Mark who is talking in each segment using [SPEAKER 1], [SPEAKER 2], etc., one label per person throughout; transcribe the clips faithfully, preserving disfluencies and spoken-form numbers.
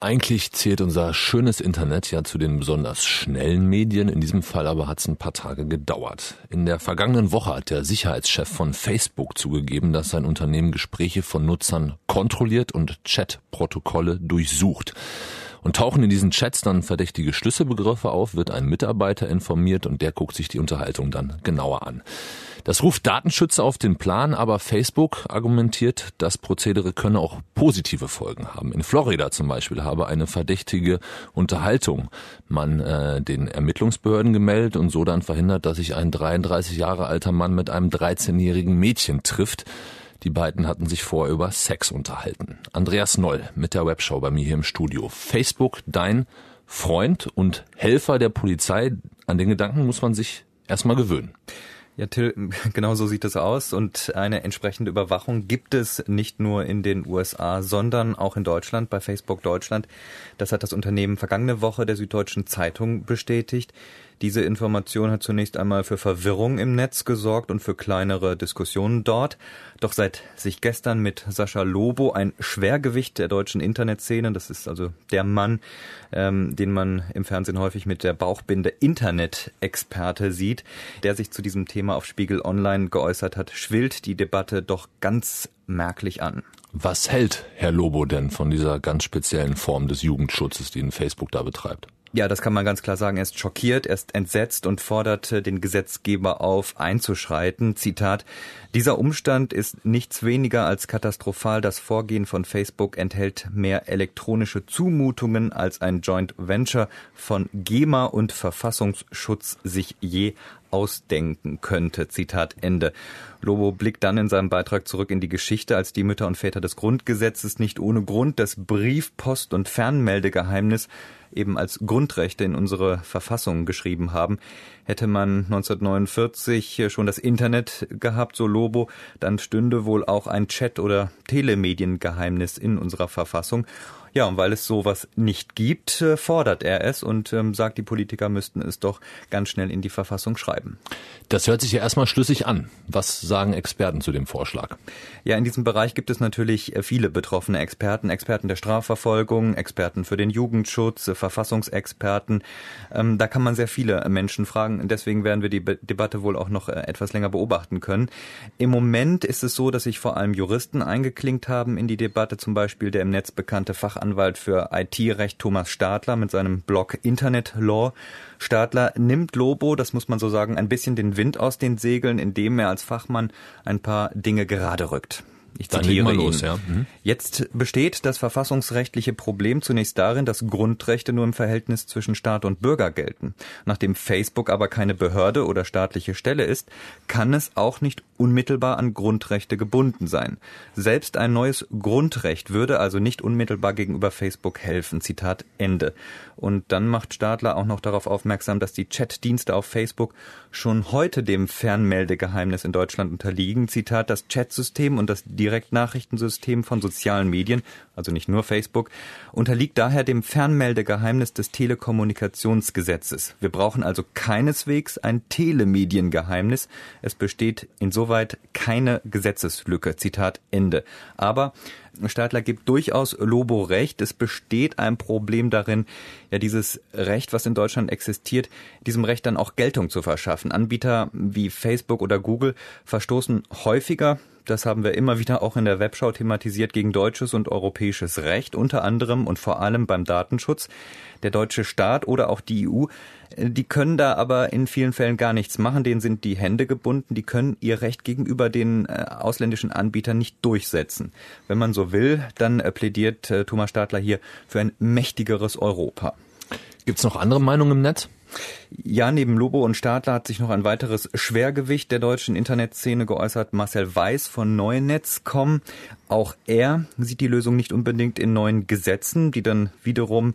[SPEAKER 1] Eigentlich zählt unser schönes Internet ja zu den besonders schnellen Medien. In diesem Fall aber hat es ein paar Tage gedauert. In der vergangenen Woche hat der Sicherheitschef von Facebook zugegeben, dass sein Unternehmen Gespräche von Nutzern kontrolliert und Chatprotokolle durchsucht. Und tauchen in diesen Chats dann verdächtige Schlüsselbegriffe auf, wird ein Mitarbeiter informiert und der guckt sich die Unterhaltung dann genauer an. Das ruft Datenschützer auf den Plan, aber Facebook argumentiert, das Prozedere könne auch positive Folgen haben. In Florida zum Beispiel habe eine verdächtige Unterhaltung man äh, den Ermittlungsbehörden gemeldet und so dann verhindert, dass sich ein dreiunddreißig Jahre alter Mann mit einem dreizehnjährigen Mädchen trifft. Die beiden hatten sich vorher über Sex unterhalten. Andreas Noll mit der Webshow bei mir hier im Studio. Facebook, dein Freund und Helfer der Polizei. An den Gedanken muss man sich erstmal gewöhnen.
[SPEAKER 2] Ja, Till, genau so sieht es aus und eine entsprechende Überwachung gibt es nicht nur in den U S A, sondern auch in Deutschland, bei Facebook Deutschland. Das hat das Unternehmen vergangene Woche der Süddeutschen Zeitung bestätigt. Diese Information hat zunächst einmal für Verwirrung im Netz gesorgt und für kleinere Diskussionen dort. Doch seit sich gestern mit Sascha Lobo, ein Schwergewicht der deutschen Internetszene, das ist also der Mann, ähm, den man im Fernsehen häufig mit der Bauchbinde Internet-Experte sieht, der sich zu diesem Thema auf Spiegel Online geäußert hat, schwillt die Debatte doch ganz merklich an.
[SPEAKER 1] Was hält Herr Lobo denn von dieser ganz speziellen Form des Jugendschutzes, die Facebook da betreibt?
[SPEAKER 2] Ja, das kann man ganz klar sagen. Er ist schockiert, er ist entsetzt und fordert den Gesetzgeber auf, einzuschreiten. Zitat: Dieser Umstand ist nichts weniger als katastrophal. Das Vorgehen von Facebook enthält mehr elektronische Zumutungen, als ein Joint Venture von GEMA und Verfassungsschutz sich je ausdenken könnte. Zitat Ende. Lobo blickt dann in seinem Beitrag zurück in die Geschichte, als die Mütter und Väter des Grundgesetzes nicht ohne Grund das Brief-, Post- und Fernmeldegeheimnis eben als Grundrechte in unsere Verfassung geschrieben haben. Hätte man neunzehnhundertneunundvierzig schon das Internet gehabt, so Lobo, dann stünde wohl auch ein Chat- oder Telemediengeheimnis in unserer Verfassung. Ja, und weil es sowas nicht gibt, fordert er es und ähm, sagt, die Politiker müssten es doch ganz schnell in die Verfassung schreiben.
[SPEAKER 1] Das hört sich ja erstmal schlüssig an. Was sagen Experten zu dem Vorschlag?
[SPEAKER 2] Ja, in diesem Bereich gibt es natürlich viele betroffene Experten, Experten der Strafverfolgung, Experten für den Jugendschutz, Verfassungsexperten. Ähm, da kann man sehr viele Menschen fragen. Deswegen werden wir die Be- Debatte wohl auch noch äh, etwas länger beobachten können. Im Moment ist es so, dass sich vor allem Juristen eingeklinkt haben in die Debatte, zum Beispiel der im Netz bekannte Fachanwalt Anwalt für I T-Recht Thomas Stadler mit seinem Blog Internet Law. Stadler nimmt Lobo, das muss man so sagen, ein bisschen den Wind aus den Segeln, indem er als Fachmann ein paar Dinge gerade rückt. Ich zitiere ihn. Los, ja. Mhm. Jetzt besteht das verfassungsrechtliche Problem zunächst darin, dass Grundrechte nur im Verhältnis zwischen Staat und Bürger gelten. Nachdem Facebook aber keine Behörde oder staatliche Stelle ist, kann es auch nicht unmittelbar an Grundrechte gebunden sein. Selbst ein neues Grundrecht würde also nicht unmittelbar gegenüber Facebook helfen. Zitat Ende. Und dann macht Stadler auch noch darauf aufmerksam, dass die Chatdienste auf Facebook schon heute dem Fernmeldegeheimnis in Deutschland unterliegen. Zitat: Das Chatsystem und das Direktnachrichtensystem von sozialen Medien, also nicht nur Facebook, unterliegt daher dem Fernmeldegeheimnis des Telekommunikationsgesetzes. Wir brauchen also keineswegs ein Telemediengeheimnis. Es besteht insoweit keine Gesetzeslücke. Zitat Ende. Aber Stadler gibt durchaus Lobo recht. Es besteht ein Problem darin, ja dieses Recht, was in Deutschland existiert, diesem Recht dann auch Geltung zu verschaffen. Anbieter wie Facebook oder Google verstoßen häufiger, das haben wir immer wieder auch in der Webshow thematisiert, gegen deutsches und europäisches Recht, unter anderem und vor allem beim Datenschutz. Der deutsche Staat oder auch die E U, die können da aber in vielen Fällen gar nichts machen, denen sind die Hände gebunden, die können ihr Recht gegenüber den äh, ausländischen Anbietern nicht durchsetzen. Wenn man so will, dann äh, plädiert äh, Thomas Stadler hier für ein mächtigeres Europa.
[SPEAKER 1] Gibt's noch andere Meinungen im Netz?
[SPEAKER 2] Ja, neben Lobo und Stadler hat sich noch ein weiteres Schwergewicht der deutschen Internetszene geäußert, Marcel Weiß von Neunetz Punkt com. Auch er sieht die Lösung nicht unbedingt in neuen Gesetzen, die dann wiederum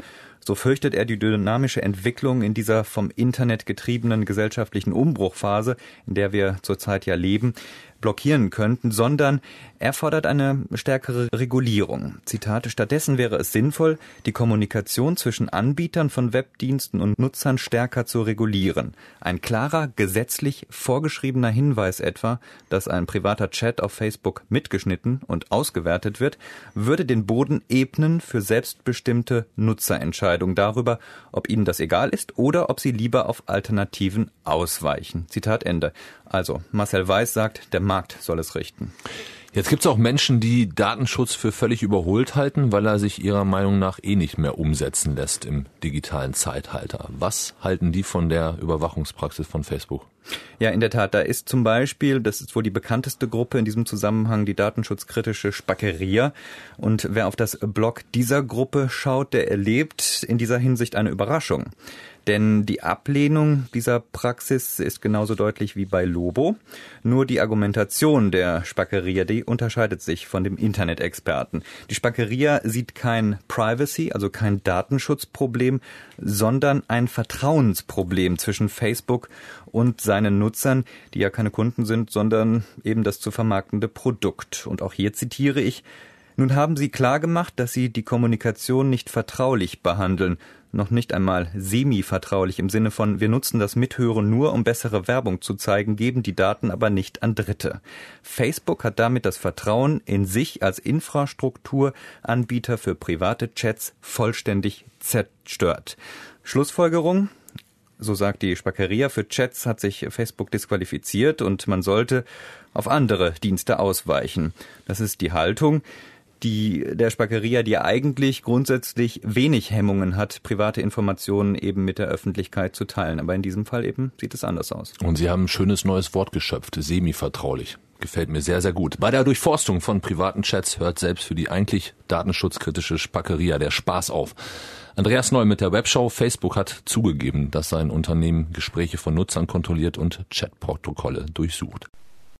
[SPEAKER 2] So fürchtet er die dynamische Entwicklung in dieser vom Internet getriebenen gesellschaftlichen Umbruchphase, in der wir zurzeit ja leben, blockieren könnten, sondern er fordert eine stärkere Regulierung. Zitat: Stattdessen wäre es sinnvoll, die Kommunikation zwischen Anbietern von Webdiensten und Nutzern stärker zu regulieren. Ein klarer, gesetzlich vorgeschriebener Hinweis etwa, dass ein privater Chat auf Facebook mitgeschnitten und ausgewertet wird, würde den Boden ebnen für selbstbestimmte Nutzerentscheidungen darüber, ob ihnen das egal ist oder ob sie lieber auf Alternativen ausweichen. Zitat Ende. Also, Marcel Weiß sagt, der Markt soll es richten.
[SPEAKER 1] Jetzt gibt es auch Menschen, die Datenschutz für völlig überholt halten, weil er sich ihrer Meinung nach eh nicht mehr umsetzen lässt im digitalen Zeitalter. Was halten die von der Überwachungspraxis von Facebook?
[SPEAKER 2] Ja, in der Tat, da ist zum Beispiel, das ist wohl die bekannteste Gruppe in diesem Zusammenhang, die datenschutzkritische Spackeria. Und wer auf das Blog dieser Gruppe schaut, der erlebt in dieser Hinsicht eine Überraschung. Denn die Ablehnung dieser Praxis ist genauso deutlich wie bei Lobo. Nur die Argumentation der Spackeria, die unterscheidet sich von dem Internet-Experten. Die Spackeria sieht kein Privacy, also kein Datenschutzproblem, sondern ein Vertrauensproblem zwischen Facebook und seinen Nutzern, die ja keine Kunden sind, sondern eben das zu vermarktende Produkt. Und auch hier zitiere ich: Nun haben Sie klargemacht, dass Sie die Kommunikation nicht vertraulich behandeln, noch nicht einmal semi-vertraulich im Sinne von, wir nutzen das Mithören nur, um bessere Werbung zu zeigen, geben die Daten aber nicht an Dritte. Facebook hat damit das Vertrauen in sich als Infrastrukturanbieter für private Chats vollständig zerstört. Schlussfolgerung: So sagt die Spackeria, für Chats hat sich Facebook disqualifiziert und man sollte auf andere Dienste ausweichen. Das ist die Haltung, die der Spackeria, die eigentlich grundsätzlich wenig Hemmungen hat, private Informationen eben mit der Öffentlichkeit zu teilen. Aber in diesem Fall eben sieht es anders aus.
[SPEAKER 1] Und Sie haben ein schönes neues Wort geschöpft, semi-vertraulich. Gefällt mir sehr, sehr gut. Bei der Durchforstung von privaten Chats hört selbst für die eigentlich datenschutzkritische Spackeria der Spaß auf. Andreas Neu mit der Webshow. Facebook hat zugegeben, dass sein Unternehmen Gespräche von Nutzern kontrolliert und Chatprotokolle durchsucht.